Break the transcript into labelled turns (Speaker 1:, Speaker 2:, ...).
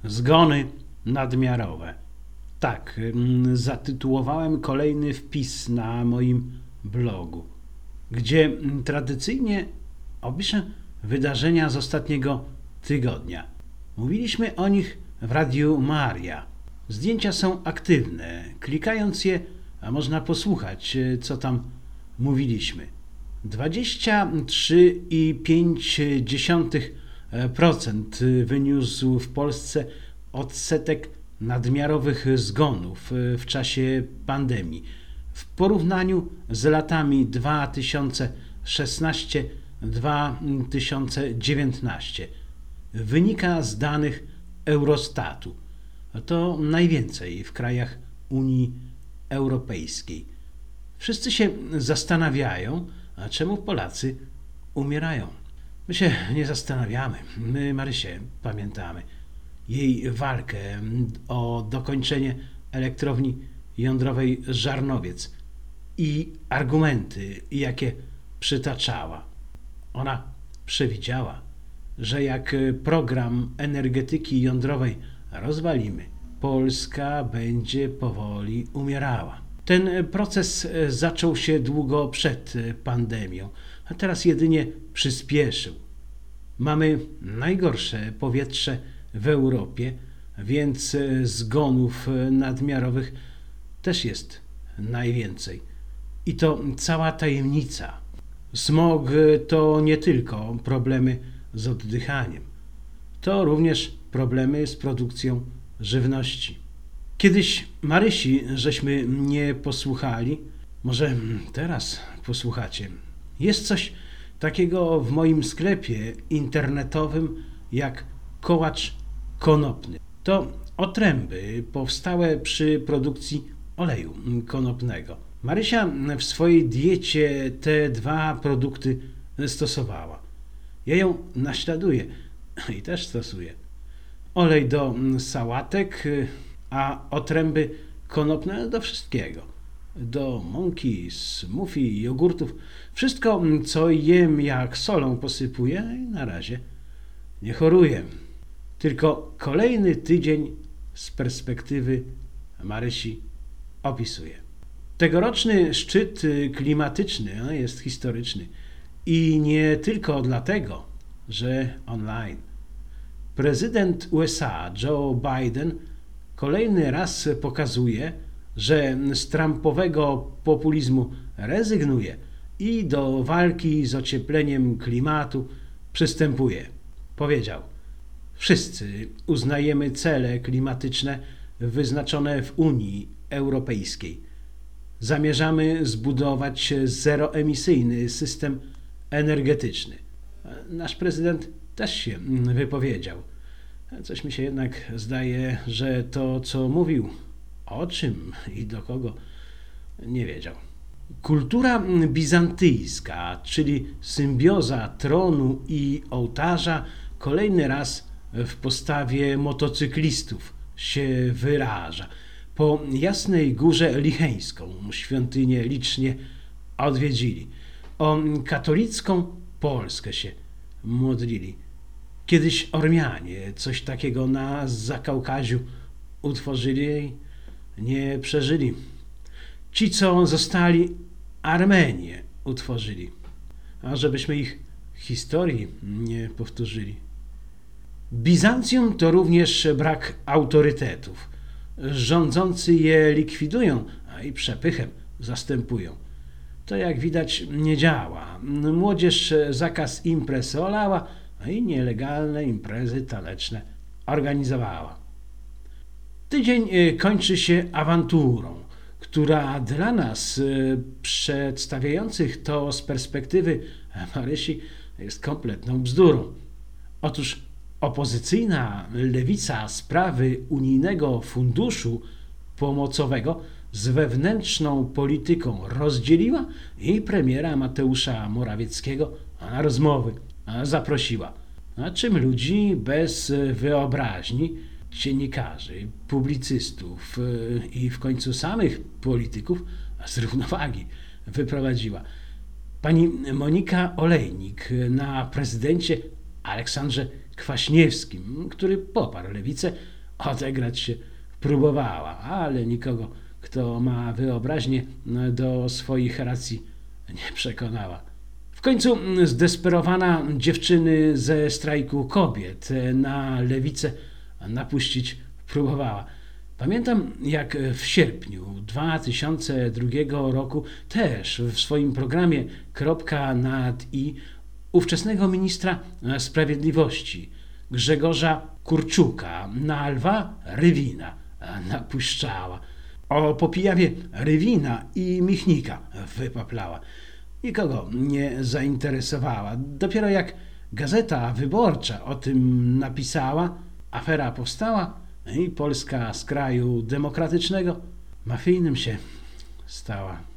Speaker 1: Zgony nadmiarowe. Tak, zatytułowałem kolejny wpis na moim blogu, gdzie tradycyjnie opiszę wydarzenia z ostatniego tygodnia. Mówiliśmy o nich w Radiu Maria. Zdjęcia są aktywne. Klikając je, można posłuchać, co tam mówiliśmy. 23,5% wyniósł w Polsce odsetek nadmiarowych zgonów w czasie pandemii w porównaniu z latami 2016-2019. Wynika z danych Eurostatu. To najwięcej w krajach Unii Europejskiej. Wszyscy się zastanawiają, a czemu Polacy umierają. My się nie zastanawiamy. My Marysię pamiętamy. Jej walkę o dokończenie elektrowni jądrowej Żarnowiec i argumenty, jakie przytaczała. Ona przewidziała, że jak program energetyki jądrowej rozwalimy, Polska będzie powoli umierała. Ten proces zaczął się długo przed pandemią, a teraz jedynie przyspieszył. Mamy najgorsze powietrze w Europie, więc zgonów nadmiarowych też jest najwięcej. I to cała tajemnica. Smog to nie tylko problemy z oddychaniem. To również problemy z produkcją żywności. Kiedyś Marysi żeśmy nie posłuchali, może teraz posłuchacie. Jest coś takiego w moim sklepie internetowym jak kołacz konopny. To otręby powstałe przy produkcji oleju konopnego. Marysia w swojej diecie te dwa produkty stosowała. Ja ją naśladuję i też stosuję. Olej do sałatek, a otręby konopne do wszystkiego. Do mąki, smoothie, jogurtów. Wszystko, co jem, jak solą posypuję i na razie nie choruję. Tylko kolejny tydzień z perspektywy Marysi opisuję. Tegoroczny szczyt klimatyczny jest historyczny i nie tylko dlatego, że online. Prezydent USA Joe Biden kolejny raz pokazuje, że z trumpowego populizmu rezygnuje i do walki z ociepleniem klimatu przystępuje. Powiedział: wszyscy uznajemy cele klimatyczne wyznaczone w Unii Europejskiej. Zamierzamy zbudować zeroemisyjny system energetyczny. Nasz prezydent też się wypowiedział. Coś mi się jednak zdaje, że to, co mówił, o czym i do kogo, nie wiedział. Kultura bizantyjska, czyli symbioza tronu i ołtarza, kolejny raz w postawie motocyklistów się wyraża. Po Jasnej Górze Licheńską świątynię licznie odwiedzili. O katolicką Polskę się modlili. Kiedyś Ormianie coś takiego na Zakaukaziu utworzyli i nie przeżyli. Ci, co zostali, Armenię utworzyli, a żebyśmy ich historii nie powtórzyli. Bizancjum to również brak autorytetów. Rządzący je likwidują, a i przepychem zastępują. To jak widać nie działa. Młodzież zakaz imprez olała, a i nielegalne imprezy taneczne organizowała. Tydzień kończy się awanturą, która dla nas, przedstawiających to z perspektywy Marysi, jest kompletną bzdurą. Otóż opozycyjna lewica sprawy unijnego funduszu pomocowego z wewnętrzną polityką rozdzieliła i premiera Mateusza Morawieckiego na rozmowy zaprosiła. A czym ludzi bez wyobraźni, dziennikarzy, publicystów i w końcu samych polityków z równowagi wyprowadziła. Pani Monika Olejnik na prezydencie Aleksandrze Kwaśniewskim, który poparł lewicę, odegrać się próbowała, ale nikogo, kto ma wyobraźnię, do swoich racji nie przekonała. W końcu zdesperowana dziewczyny ze strajku kobiet na lewicę napuścić próbowała. Pamiętam, jak w sierpniu 2002 roku też w swoim programie Kropka nad i ówczesnego ministra sprawiedliwości Grzegorza Kurczuka na Lwa Rywina napuszczała. O Popijawie Rywina i Michnika wypaplała. Nikogo nie zainteresowała. Dopiero jak Gazeta Wyborcza o tym napisała, afera powstała i Polska z kraju demokratycznego mafijnym się stała.